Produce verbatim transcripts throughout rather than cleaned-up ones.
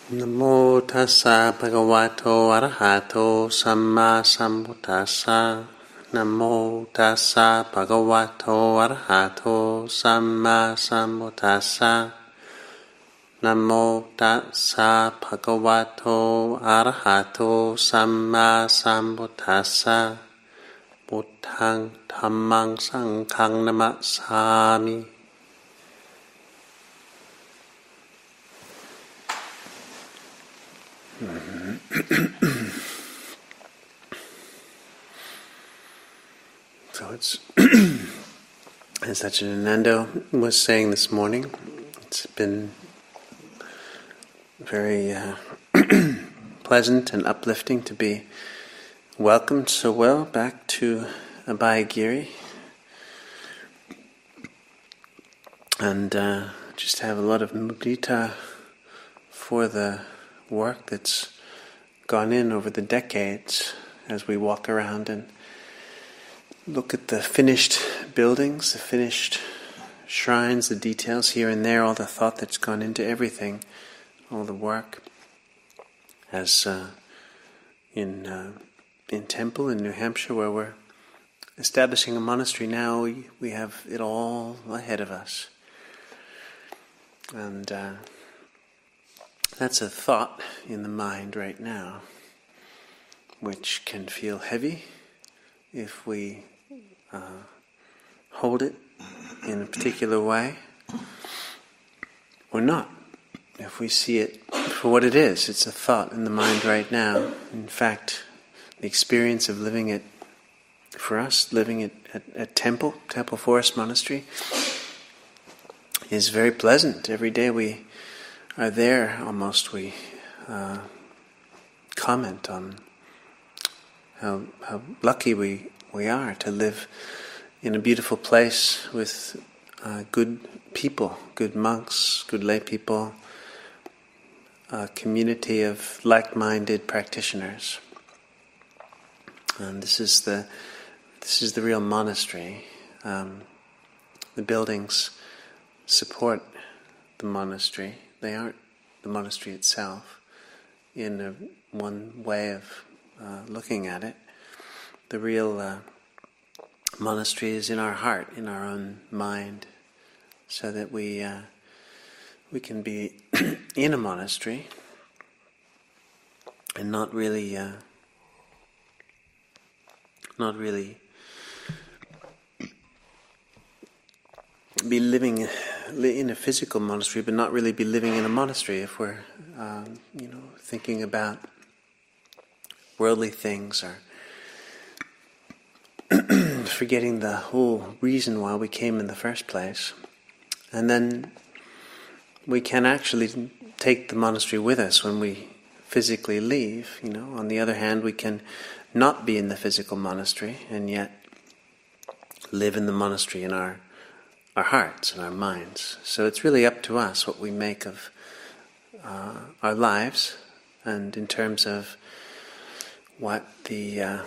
Namo tassa bhagavato arahato samma sambuddhassa. Namo tassa bhagavato arahato samma sambuddhassa. Namo tassa bhagavato arahato samma sambuddhassa. Buddhaṃ dhammāṃ saṅghāṃ namasāmi. So it's, as Satchidananda was saying this morning, it's been very uh, pleasant and uplifting to be welcomed so well back to Abhayagiri, and uh, just have a lot of mudita for the work that's gone in over the decades as we walk around and look at the finished buildings, the finished shrines, the details here and there, all the thought that's gone into everything, all the work. As uh, in uh, in Temple in New Hampshire, where we're establishing a monastery now, we, we have it all ahead of us. And uh, that's a thought in the mind right now, which can feel heavy if we uh, hold it in a particular way, or not. If we see it for what it is, it's a thought in the mind right now. In fact, the experience of living it, for us, living at, at, at Temple, Temple Forest Monastery, is very pleasant. Every day we are there, almost we uh, comment on how how lucky we, we are to live in a beautiful place with uh, good people, good monks, good lay people, a community of like-minded practitioners. And this is the this is the real monastery. Um, the buildings support the monastery. They aren't the monastery itself in a, one way of uh, looking at it. The real uh, monastery is in our heart, in our own mind, so that we uh, we can be in a monastery and not really uh, not really be living in a physical monastery, but not really be living in a monastery if we're um, you know thinking about worldly things or forgetting the whole reason why we came in the first place. And then we can actually take the monastery with us when we physically leave. You know, on the other hand, we can not be in the physical monastery and yet live in the monastery in our our hearts and our minds. So it's really up to us what we make of uh, our lives, and in terms of what the uh,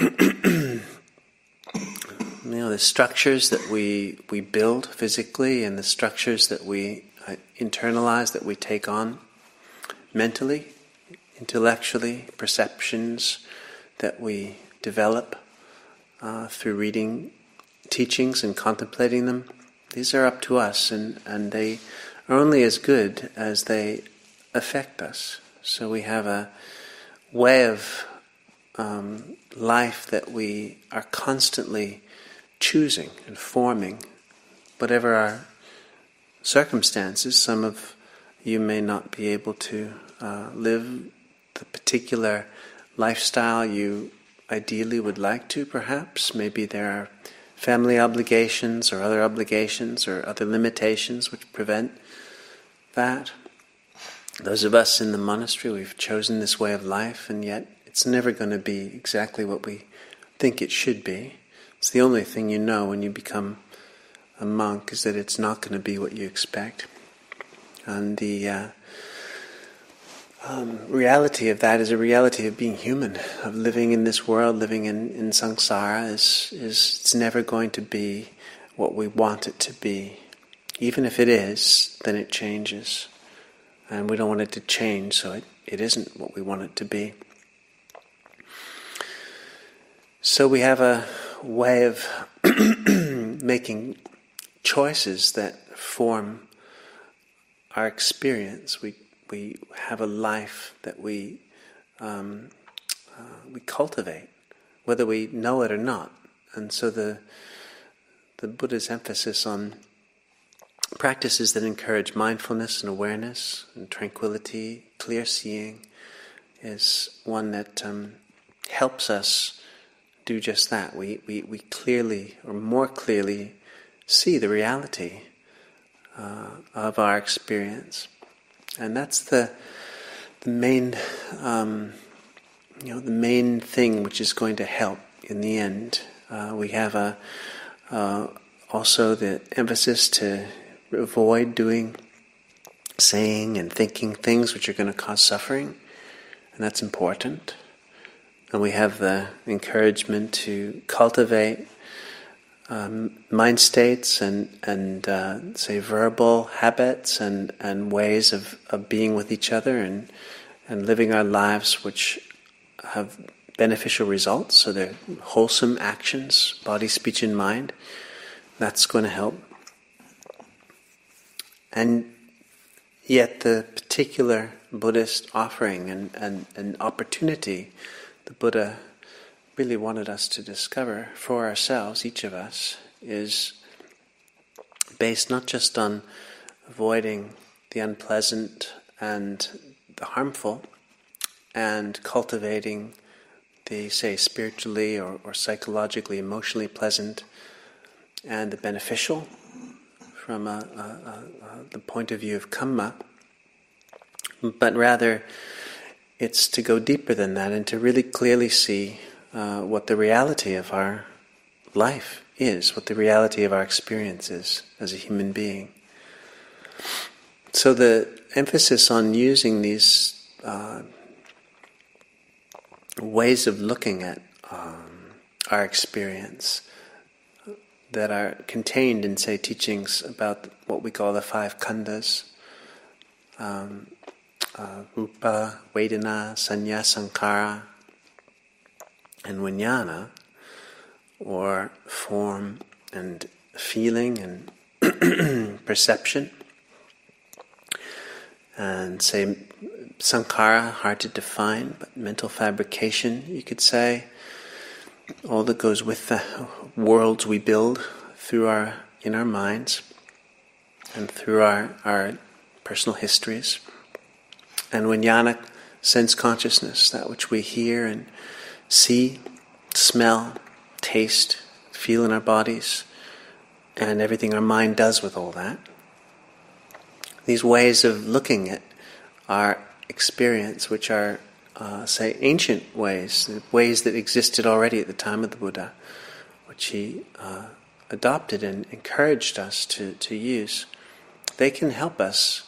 you know the structures that we we build physically, and the structures that we uh, internalize, that we take on mentally, intellectually, perceptions that we develop uh, through reading teachings and contemplating them. These are up to us, and, and they are only as good as they affect us. So we have a way of um, life that we are constantly choosing and forming, whatever our circumstances. Some of you may not be able to uh, live the particular lifestyle you ideally would like to, perhaps. Maybe there are family obligations or other obligations or other limitations which prevent that. Those of us in the monastery, we've chosen this way of life, and yet it's never going to be exactly what we think it should be. It's the only thing you know when you become a monk, is that it's not going to be what you expect. And the uh, um, reality of that is a reality of being human, of living in this world, living in, in samsara, is, is it's never going to be what we want it to be. Even if it is, then it changes. and we don't want it to change, so it, it isn't what we want it to be. So we have a way of making choices that form our experience. We we have a life that we um, uh, we cultivate, whether we know it or not. And so the the Buddha's emphasis on practices that encourage mindfulness and awareness and tranquility, clear seeing, is one that um, helps us do just that. We, we, we clearly, or more clearly, see the reality uh, of our experience. And that's the the main, um, you know, the main thing which is going to help in the end. Uh, we have a uh, also the emphasis to avoid doing, saying, and thinking things which are going to cause suffering, and that's important. And we have the encouragement to cultivate um, mind states and, and uh, say, verbal habits and, and ways of, of being with each other and, and living our lives which have beneficial results. So they're wholesome actions, body, speech, and mind. That's going to help. And yet the particular Buddhist offering and, and, and opportunity the Buddha really wanted us to discover for ourselves, each of us, is based not just on avoiding the unpleasant and the harmful and cultivating the, say, spiritually or, or psychologically, emotionally pleasant and the beneficial from a, a, a, a, the point of view of Kamma, but rather it's to go deeper than that and to really clearly see uh, what the reality of our life is, what the reality of our experience is as a human being. So the emphasis on using these uh, ways of looking at um, our experience that are contained in, say, teachings about what we call the five khandhas, um, Uh, rupa, vedana, sanya, sankhara, and vijnana, or form and feeling and perception. And say sankhara, hard to define, but mental fabrication, you could say. All that goes with the worlds we build through our in our minds and through our, our personal histories. And vijnana, sense consciousness, that which we hear and see, smell, taste, feel in our bodies, and everything our mind does with all that. These ways of looking at our experience, which are, uh, say, ancient ways, the ways that existed already at the time of the Buddha, which he uh, adopted and encouraged us to, to use, they can help us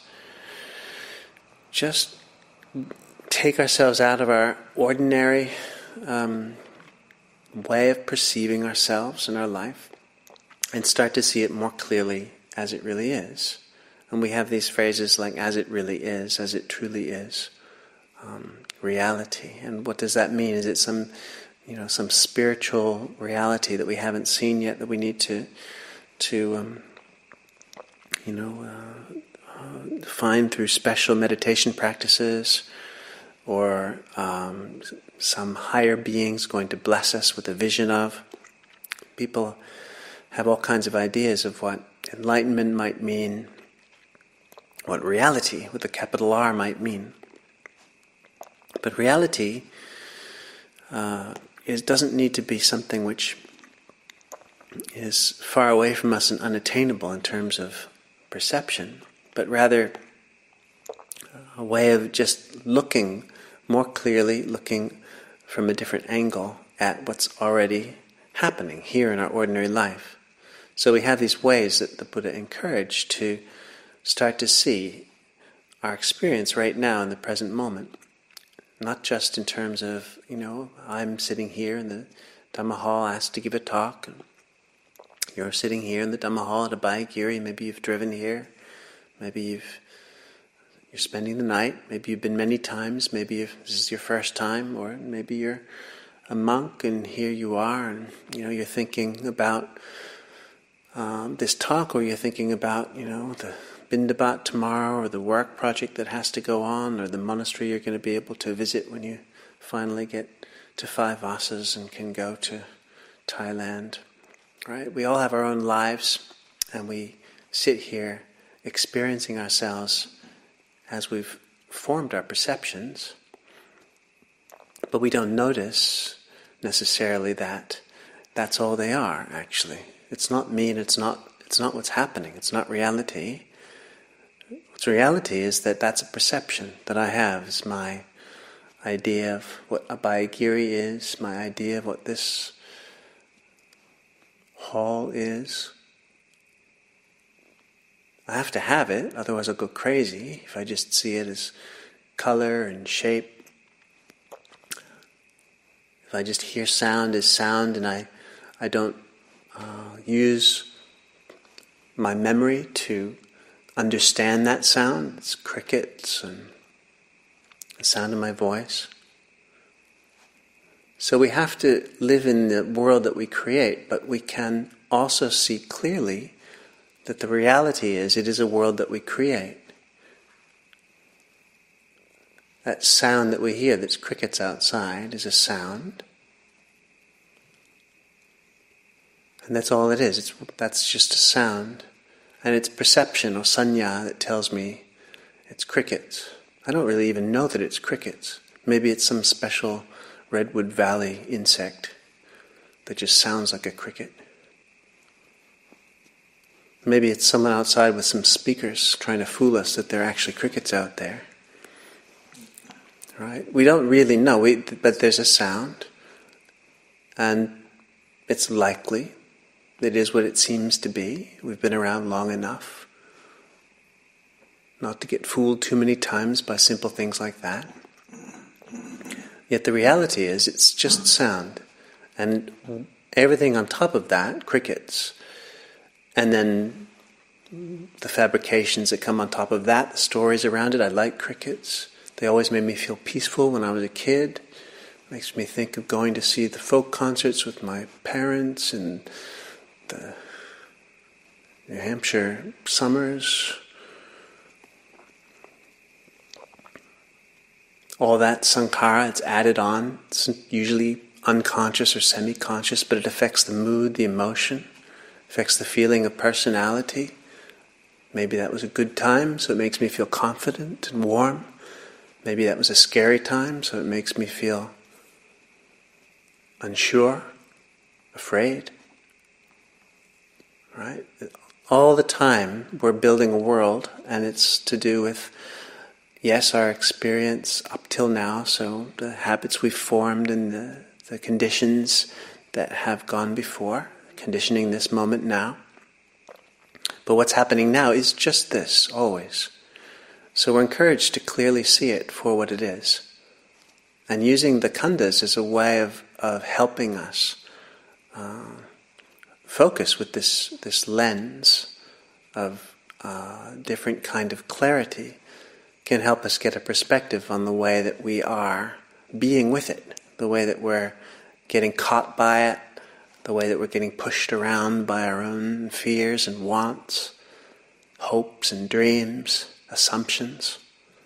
just take ourselves out of our ordinary um, way of perceiving ourselves and our life and start to see it more clearly as it really is. And we have these phrases like, as it really is, as it truly is, um, reality. And what does that mean? Is it some, you know, some spiritual reality that we haven't seen yet that we need to, to um, you know, uh, uh, find through special meditation practices, or um, some higher beings going to bless us with a vision of? People have all kinds of ideas of what enlightenment might mean, what reality with a capital R might mean. But reality uh, is, doesn't need to be something which is far away from us and unattainable in terms of perception, but rather a way of just looking more clearly, looking from a different angle at what's already happening here in our ordinary life. So we have these ways that the Buddha encouraged to start to see our experience right now in the present moment. Not just in terms of, you know, I'm sitting here in the Dhamma hall asked to give a talk. You're sitting here in the Dhamma hall at Abhayagiri. Maybe you've driven here. Maybe you've you're spending the night. Maybe you've been many times. Maybe if this is your first time, or maybe you're a monk and here you are, and you know you're thinking about um, this talk, or you're thinking about you know the Bindabat tomorrow, or the work project that has to go on, or the monastery you're going to be able to visit when you finally get to five vasas and can go to Thailand. Right? We all have our own lives, and we sit here experiencing ourselves as we've formed our perceptions, but we don't notice necessarily that that's all they are, actually. It's not me, and it's not it's not what's happening. It's not reality. What's reality is that that's a perception that I have. Is my idea of what Abhayagiri is, my idea of what this hall is. I have to have it, otherwise I'll go crazy if I just see it as color and shape. If I just hear sound as sound and I, I don't uh, use my memory to understand that sound, it's crickets and the sound of my voice. So we have to live in the world that we create, but we can also see clearly that the reality is it is a world that we create. That sound that we hear, that's crickets outside, is a sound. And that's all it is. It's, that's just a sound. And it's perception or sanya that tells me it's crickets. I don't really even know that it's crickets. Maybe it's some special Redwood Valley insect that just sounds like a cricket. Maybe it's someone outside with some speakers trying to fool us that there are actually crickets out there. Right? We don't really know, we, but there's a sound, and it's likely. It is what it seems to be. We've been around long enough not to get fooled too many times by simple things like that. Yet the reality is it's just sound, and everything on top of that, crickets. And then the fabrications that come on top of that, the stories around it. I like crickets. They always made me feel peaceful when I was a kid. Makes me think of going to see the folk concerts with my parents and the New Hampshire summers. All that sankhara, it's added on. It's usually unconscious or semi-conscious, but it affects the mood, the emotion. Affects the feeling of personality. Maybe that was a good time, so it makes me feel confident and warm. Maybe that was a scary time, so it makes me feel unsure, afraid. Right? All the time we're building a world, and it's to do with, yes, our experience up till now, so the habits we've formed and the, the conditions that have gone before, conditioning this moment now. But what's happening now is just this, always. So we're encouraged to clearly see it for what it is. And using the khandhas as a way of, of helping us uh, focus with this, this lens of uh, different kind of clarity can help us get a perspective on the way that we are being with it, the way that we're getting caught by it, the way that we're getting pushed around by our own fears and wants, hopes and dreams, assumptions.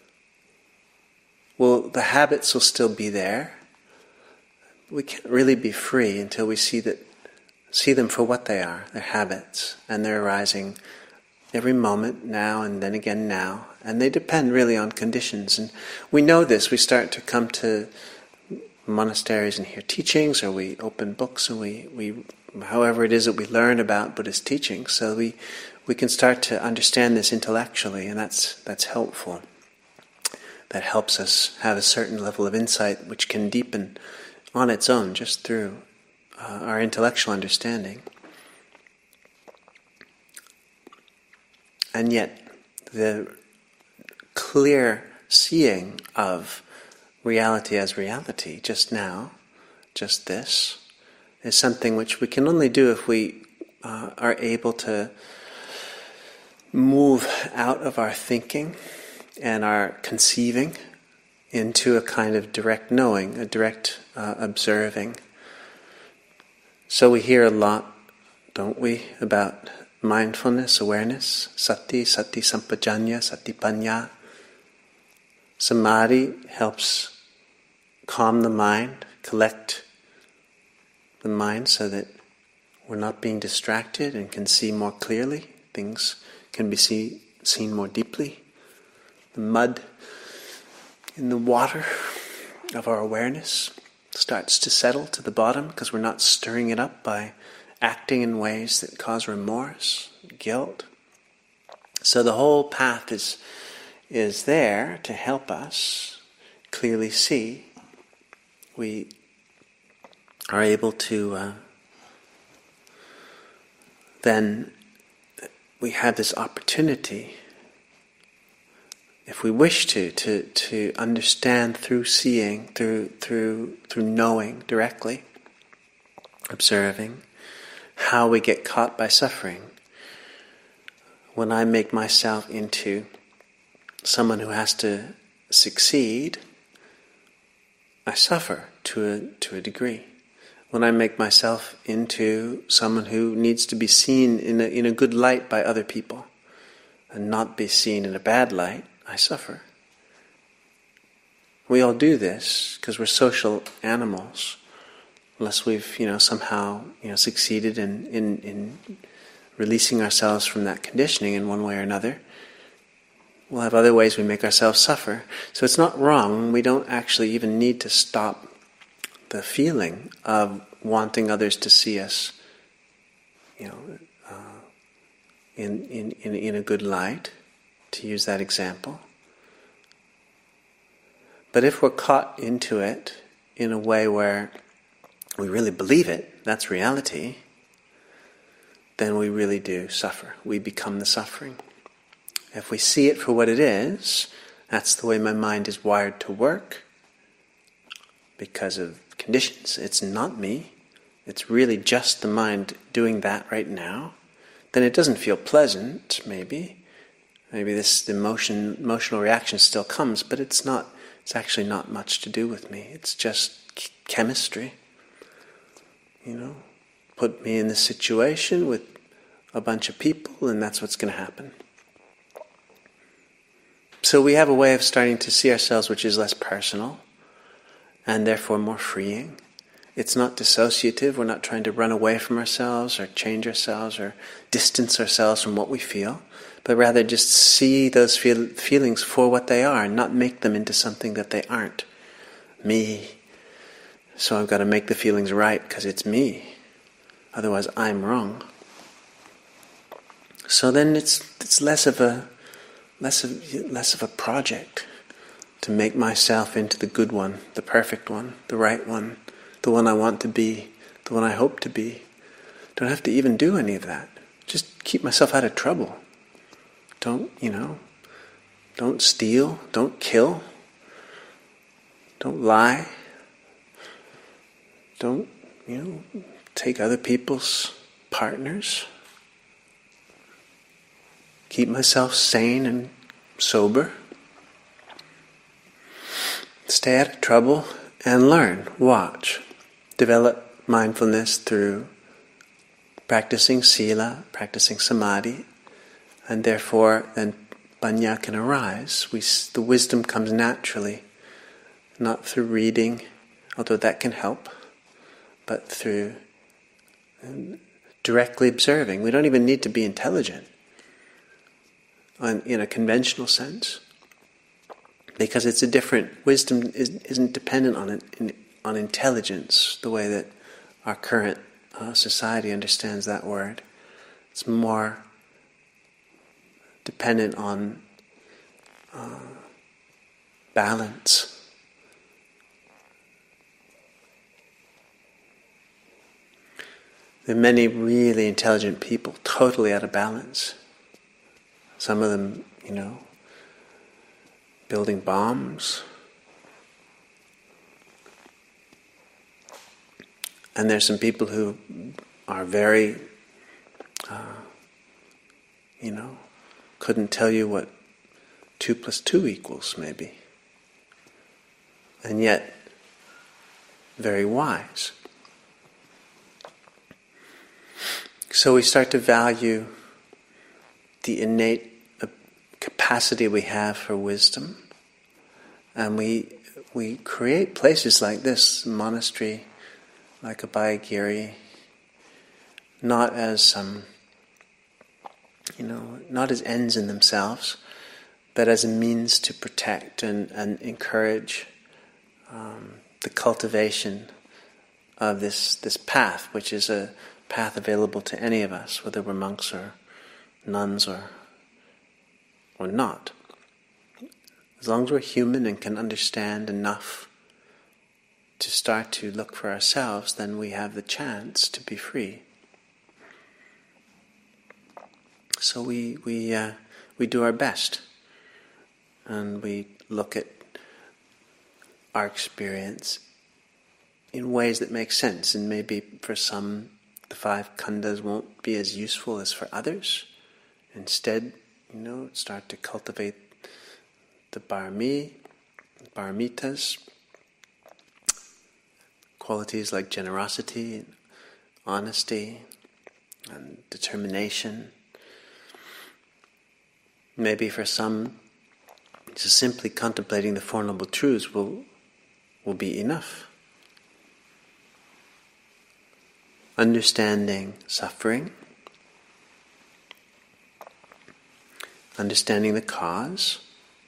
Well, the habits will still be there. We can't really be free until we see that, see them for what they are. They're habits, and they're arising every moment, now and then again now. And they depend really on conditions. And we know this. We start to come to monasteries and hear teachings, or we open books and we, we however it is that we learn about Buddhist teachings, so we we can start to understand this intellectually, and that's that's helpful. That helps us have a certain level of insight which can deepen on its own just through uh, our intellectual understanding. And yet the clear seeing of reality as reality, just now, just this, is something which we can only do if we uh, are able to move out of our thinking and our conceiving into a kind of direct knowing, a direct uh, observing. So we hear a lot, don't we, about mindfulness, awareness, sati, sati sampajanya, sati panya. Samadhi helps calm the mind, collect the mind so that we're not being distracted and can see more clearly. Things can be see, seen more deeply. The mud in the water of our awareness starts to settle to the bottom because we're not stirring it up by acting in ways that cause remorse, guilt. So the whole path is, is there to help us clearly see. We are able to uh, then we have this opportunity, if we wish to, to, to understand through seeing, through through through knowing directly, observing, how we get caught by suffering. When I make myself into someone who has to succeed, I suffer to a to a degree. When I make myself into someone who needs to be seen in a, in a good light by other people and not be seen in a bad light, I suffer. We all do this because we're social animals, unless we've, you know, somehow, you know, succeeded in, in, in releasing ourselves from that conditioning in one way or another. We'll have other ways we make ourselves suffer. So it's not wrong. We don't actually even need to stop the feeling of wanting others to see us, you know, uh, in, in, in, in a good light, to use that example. But if we're caught into it in a way where we really believe it, that's reality, then we really do suffer. We become the suffering. If we see it for what it is, that's the way my mind is wired to work because of conditions. It's not me. It's really just the mind doing that right now. Then it doesn't feel pleasant, maybe. Maybe this emotion, emotional reaction still comes, but it's not. It's actually not much to do with me. It's just ch- chemistry. You know, put me in this situation with a bunch of people, and that's what's going to happen. So we have a way of starting to see ourselves which is less personal and therefore more freeing. It's not dissociative. We're not trying to run away from ourselves or change ourselves or distance ourselves from what we feel, but rather just see those feel- feelings for what they are and not make them into something that they aren't. Me. So I've got to make the feelings right because it's me. Otherwise I'm wrong. So then it's it's less of a less of less of a project to make myself into the good one, the perfect one, the right one, the one I want to be, the one I hope to be. Don't have to even do any of that. Just keep myself out of trouble. Don't, you know, don't steal, don't kill, don't lie, don't, you know, take other people's partners. Keep myself sane and sober. Stay out of trouble and learn, watch. Develop mindfulness through practicing sila, practicing samadhi, and therefore then panya can arise. We, the wisdom comes naturally, not through reading, although that can help, but through directly observing. We don't even need to be intelligent in a conventional sense, because it's a different wisdom is, isn't dependent on it, in, on intelligence the way that our current uh, society understands that word. It's more dependent on uh, balance. There are many really intelligent people totally out of balance. Some of them, you know, building bombs. And there's some people who are very, uh, you know, couldn't tell you what two plus two equals, maybe. And yet, very wise. So we start to value the innate capacity we have for wisdom, and we we create places like this, monastery, like Abhayagiri, not as some, you know, not as ends in themselves, but as a means to protect and, and encourage um, the cultivation of this this path, which is a path available to any of us, whether we're monks or nuns or or not. As long as we're human and can understand enough to start to look for ourselves, then we have the chance to be free. So we we uh, we do our best, and we look at our experience in ways that make sense, and maybe for some the five khandhas won't be as useful as for others. Instead, you know, start to cultivate the parami, paramitas, qualities like generosity, and honesty, and determination. Maybe for some, just simply contemplating the Four Noble Truths will will be enough. Understanding suffering, understanding the cause,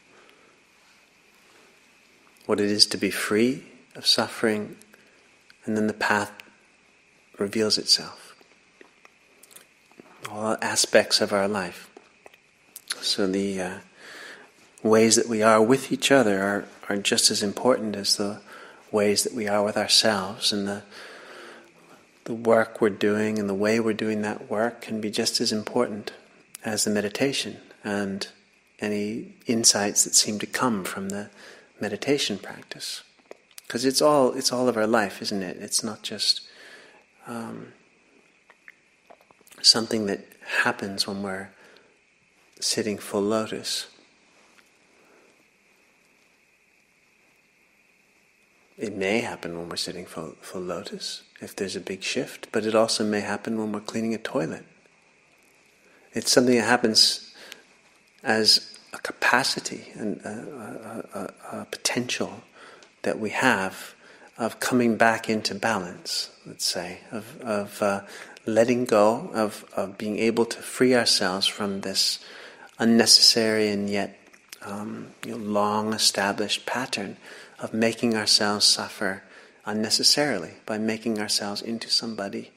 what it is to be free of suffering, and then the path reveals itself. All aspects of our life. So the uh, ways that we are with each other are, are just as important as the ways that we are with ourselves, and the the work we're doing and the way we're doing that work can be just as important as the meditation and any insights that seem to come from the meditation practice. Because it's all it's all of our life, isn't it? It's not just um, something that happens when we're sitting full lotus. It may happen when we're sitting full, full lotus, if there's a big shift, but it also may happen when we're cleaning a toilet. It's something that happens as a capacity and a, a, a, a potential that we have of coming back into balance, let's say, of, of uh, letting go, of, of being able to free ourselves from this unnecessary and yet um, you know, long-established pattern of making ourselves suffer unnecessarily by making ourselves into somebody.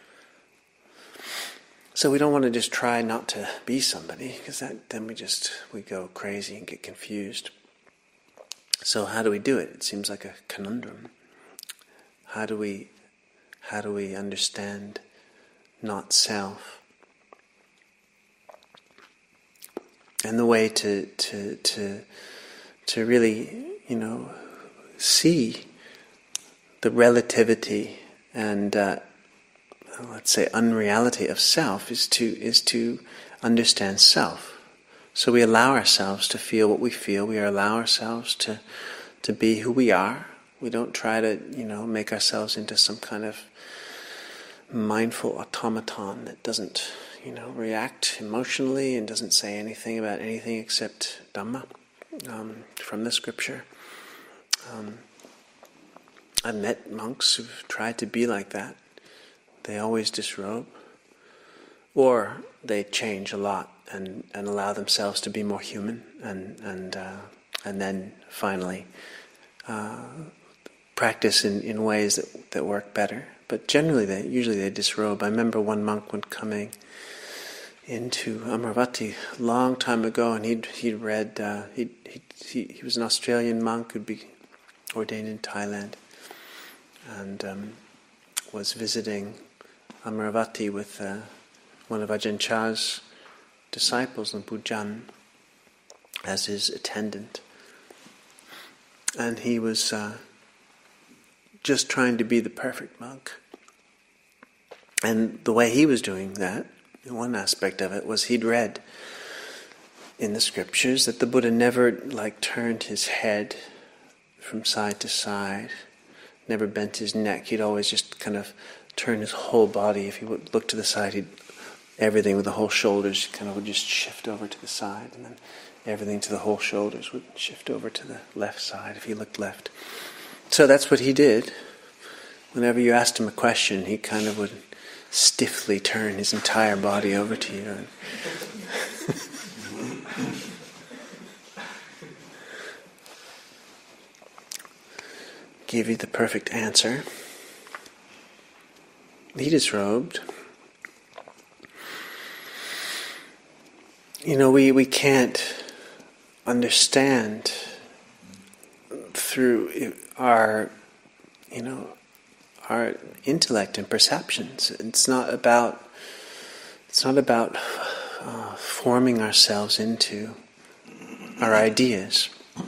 So we don't want to just try not to be somebody, because that then we just we go crazy and get confused. So how do we do it? It seems like a conundrum. How do we how do we understand not self? And the way to to to to really, you know, see the relativity and uh, let's say unreality of self is to is to understand self. So we allow ourselves to feel what we feel. We allow ourselves to to be who we are. We don't try to, you know, make ourselves into some kind of mindful automaton that doesn't, you know, react emotionally and doesn't say anything about anything except Dhamma um, from the scripture. Um, I've met monks who've tried to be like that. They always disrobe, or they change a lot and, and allow themselves to be more human, and and uh, and then finally uh, practice in, in ways that that work better. But generally, they usually they disrobe. I remember one monk when coming into Amaravati a long time ago, and he'd he'd read uh, he he he was an Australian monk who'd be ordained in Thailand, and um, was visiting Amaravati with uh, one of Ajahn Chah's disciples, Luang Pu Jan, as his attendant. And he was uh, just trying to be the perfect monk. And the way he was doing that, one aspect of it, was he'd read in the scriptures that the Buddha never like turned his head from side to side, never bent his neck. He'd always just kind of turn his whole body. If he would look to the side, he'd everything with the whole shoulders kind of would just shift over to the side, and then everything to the whole shoulders would shift over to the left side if he looked left. So that's what he did. Whenever you asked him a question, he kind of would stiffly turn his entire body over to you. Give you the perfect answer. He disrobed. You know, we, we can't understand through our, you know, our intellect and perceptions. It's not about, it's not about uh, forming ourselves into our ideas,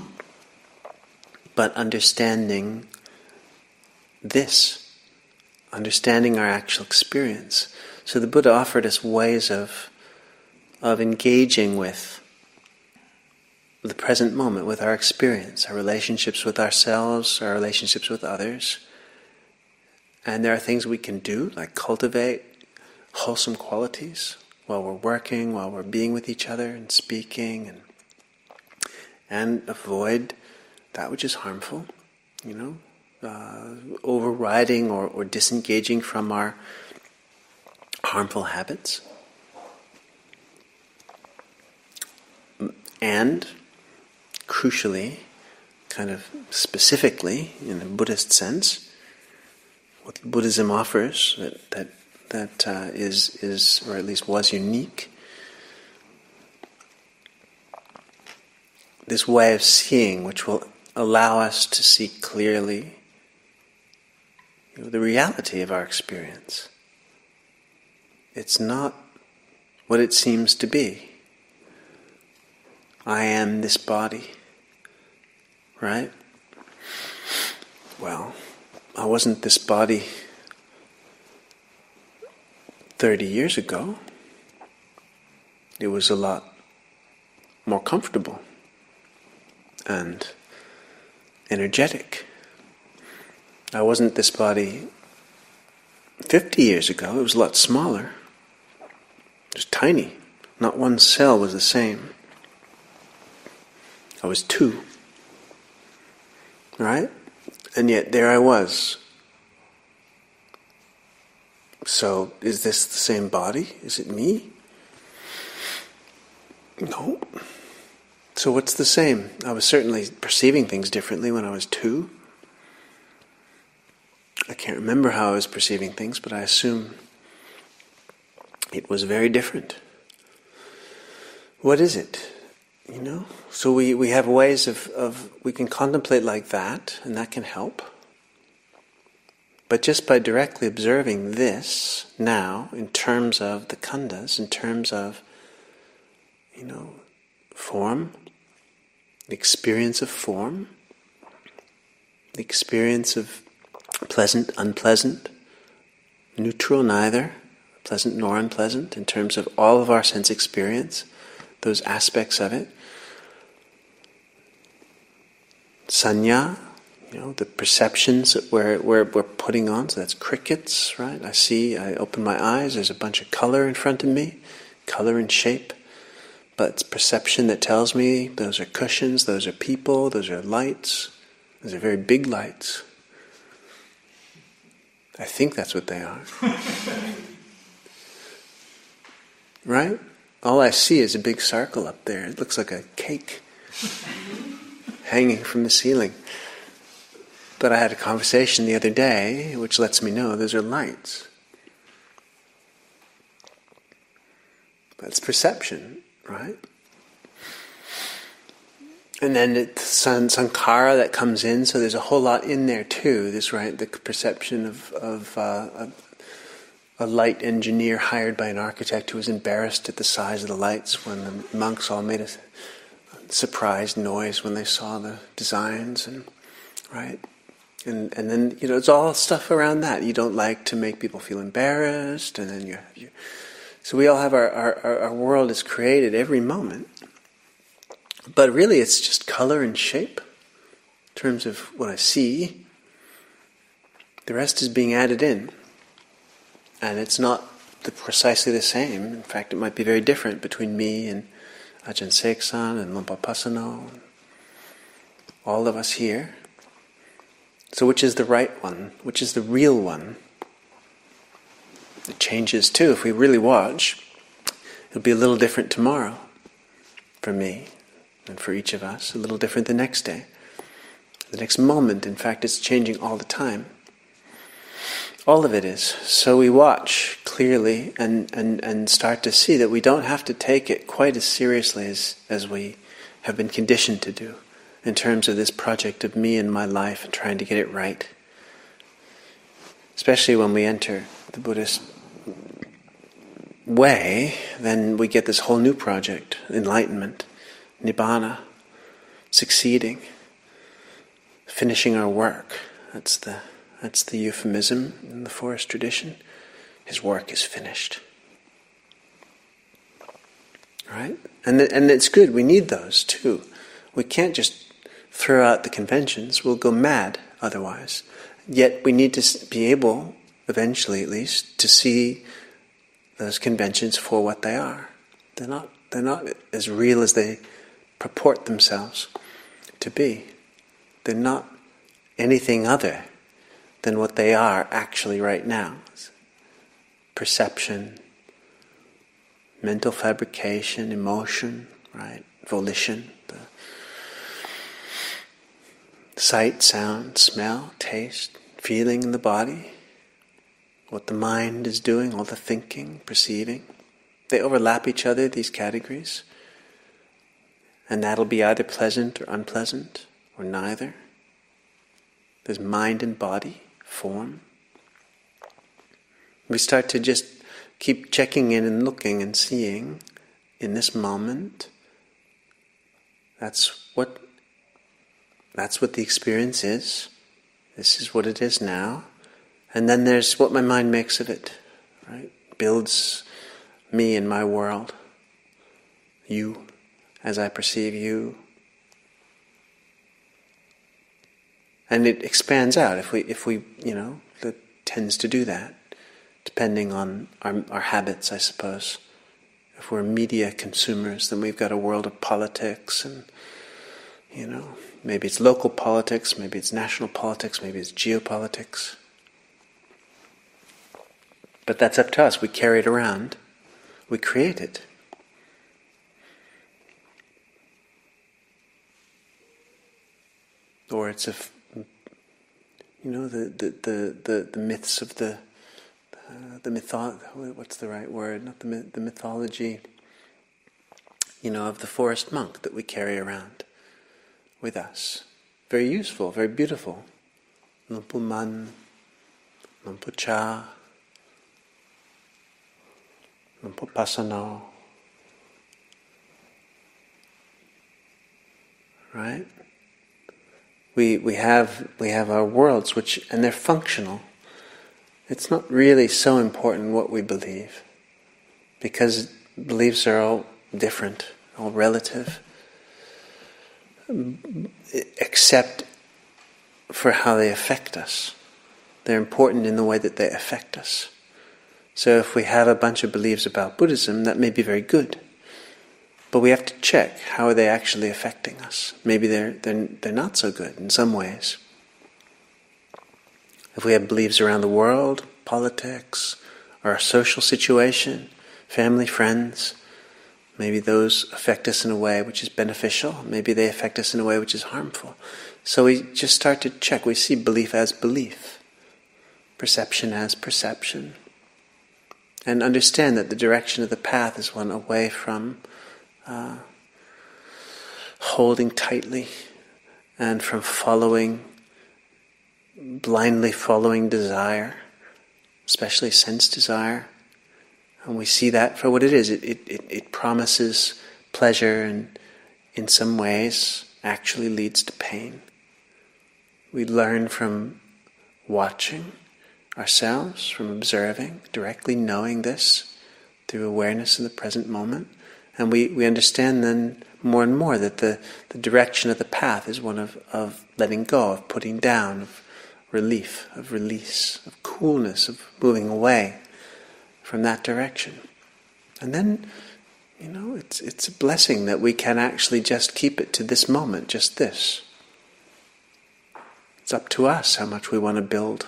but understanding this, understanding our actual experience. So the Buddha offered us ways of of engaging with the present moment, with our experience, our relationships with ourselves, our relationships with others. And there are things we can do, like cultivate wholesome qualities while we're working, while we're being with each other and speaking, and and avoid that which is harmful, you know, uh, overriding or, or disengaging from our harmful habits. And, crucially, kind of specifically, in a Buddhist sense, what Buddhism offers that that that uh, is is or at least was unique. This way of seeing, which will allow us to see clearly, you know, the reality of our experience. It's not what it seems to be. I am this body, right? Well, I wasn't this body thirty years ago. It was a lot more comfortable and energetic. I wasn't this body fifty years ago. It was a lot smaller. It was tiny. Not one cell was the same. I was two, right? And yet there I was. So, is this the same body? Is it me? No. So what's the same? I was certainly perceiving things differently when I was two. I can't remember how I was perceiving things, but I assume it was very different. What is it? You know, so we, we have ways of, of, we can contemplate like that, and that can help. But just by directly observing this now, in terms of the khandhas, in terms of, you know, form, the experience of form, the experience of pleasant, unpleasant, neutral, neither, pleasant nor unpleasant, in terms of all of our sense experience, those aspects of it. Sanya, you know, the perceptions that we're, we're, we're putting on, so that's crickets, right? I see, I open my eyes, there's a bunch of color in front of me, color and shape, but it's perception that tells me those are cushions, those are people, those are lights, those are very big lights. I think that's what they are. Right? All I see is a big circle up there. It looks like a cake hanging from the ceiling. But I had a conversation the other day which lets me know those are lights. That's perception, right? And then it's san- sankhara that comes in, so there's a whole lot in there too. This, right, the perception of, of uh, a, a light engineer hired by an architect who was embarrassed at the size of the lights when the monks all made a surprised noise when they saw the designs, and right, and and then, you know, it's all stuff around that. You don't like to make people feel embarrassed, and then you, you so we all have our, our our world is created every moment But really it's just color and shape in terms of what I see. The rest is being added in. And it's not the, precisely the same. In fact, it might be very different between me and Ajahn Seksan and Luang Por Pasanno, and all of us here. So which is the right one? Which is the real one? It changes too. If we really watch, it'll be a little different tomorrow for me and for each of us, a little different the next day. The next moment, in fact, it's changing all the time. All of it is. So we watch clearly and, and, and start to see that we don't have to take it quite as seriously as, as we have been conditioned to do in terms of this project of me and my life and trying to get it right. Especially when we enter the Buddhist way, then we get this whole new project, enlightenment, nibbana, succeeding, finishing our work. That's the That's the euphemism in the forest tradition. His work is finished. Right? And th- and it's good, we need those too. We can't just throw out the conventions, we'll go mad otherwise. Yet we need to be able, eventually at least, to see those conventions for what they are. They're not, they're not as real as they purport themselves to be. They're not anything other than what they are actually right now. Perception, mental fabrication, emotion, right? Volition, the sight, sound, smell, taste, feeling in the body, what the mind is doing, all the thinking, perceiving. They overlap each other, these categories. And that'll be either pleasant or unpleasant, or neither. There's mind and body, form. We start to just keep checking in and looking and seeing in this moment. That's what that's what the experience is. This is what it is now. And then there's what my mind makes of it, right? Builds me and my world. You, as I perceive you. And it expands out if we, if we, you know, that tends to do that, depending on our, our habits, I suppose. If we're media consumers, then we've got a world of politics and, you know, maybe it's local politics, maybe it's national politics, maybe it's geopolitics. But that's up to us. We carry it around. We create it. Or it's a You know, the, the, the, the, the myths of the, uh, the mytho- what's the right word? Not the myth, the mythology, you know, of the forest monk that we carry around with us. Very useful, very beautiful. Luang Pu Man, Luang Pu Cha, Luang Por Pasanno. Right? We we have we have our worlds, which and they're functional. It's not really so important what we believe, because beliefs are all different, all relative, except for how they affect us. They're important in the way that they affect us. So if we have a bunch of beliefs about Buddhism, that may be very good. But we have to check, how are they actually affecting us? Maybe they're, they're, they're not so good in some ways. If we have beliefs around the world, politics, or our social situation, family, friends, maybe those affect us in a way which is beneficial. Maybe they affect us in a way which is harmful. So we just start to check. We see belief as belief, perception as perception, and understand that the direction of the path is one away from Uh, holding tightly and from following, blindly following desire, especially sense desire. And we see that for what it is. It, it, it, it promises pleasure and in some ways actually leads to pain. We learn from watching ourselves, from observing, directly knowing this through awareness in the present moment. And we, we understand then more and more that the, the direction of the path is one of, of letting go, of putting down, of relief, of release, of coolness, of moving away from that direction. And then, you know, it's it's a blessing that we can actually just keep it to this moment, just this. It's up to us how much we want to build.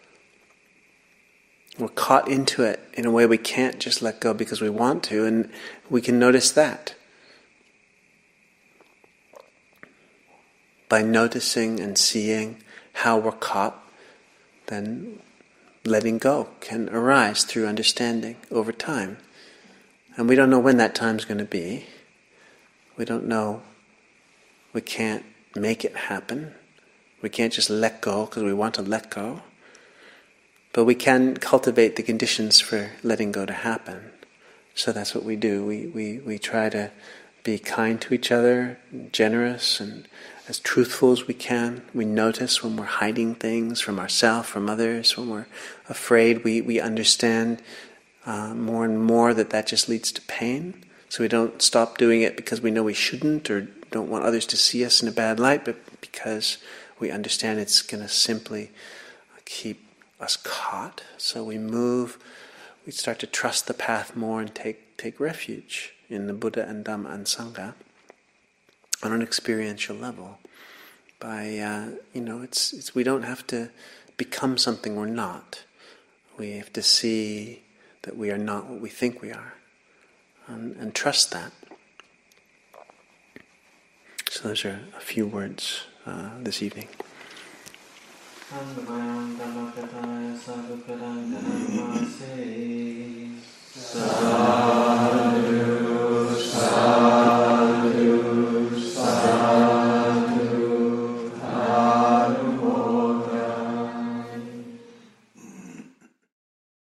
We're caught into it in a way we can't just let go because we want to, and we can notice that. By noticing and seeing how we're caught, then letting go can arise through understanding over time. And we don't know when that time's going to be. We don't know. We can't make it happen. We can't just let go because we want to let go. But we can cultivate the conditions for letting go to happen. So that's what we do. We, we, we try to be kind to each other, generous, and as truthful as we can. We notice when we're hiding things from ourselves, from others, when we're afraid. We, we understand uh, more and more that that just leads to pain. So we don't stop doing it because we know we shouldn't or don't want others to see us in a bad light, but because we understand it's going to simply keep us caught. So we move, we start to trust the path more and take, take refuge in the Buddha and Dhamma and Sangha on an experiential level. By, uh, you know, it's, it's we don't have to become something we're not. We have to see that we are not what we think we are, and, and trust that. So those are a few words uh, this evening. Sadhu.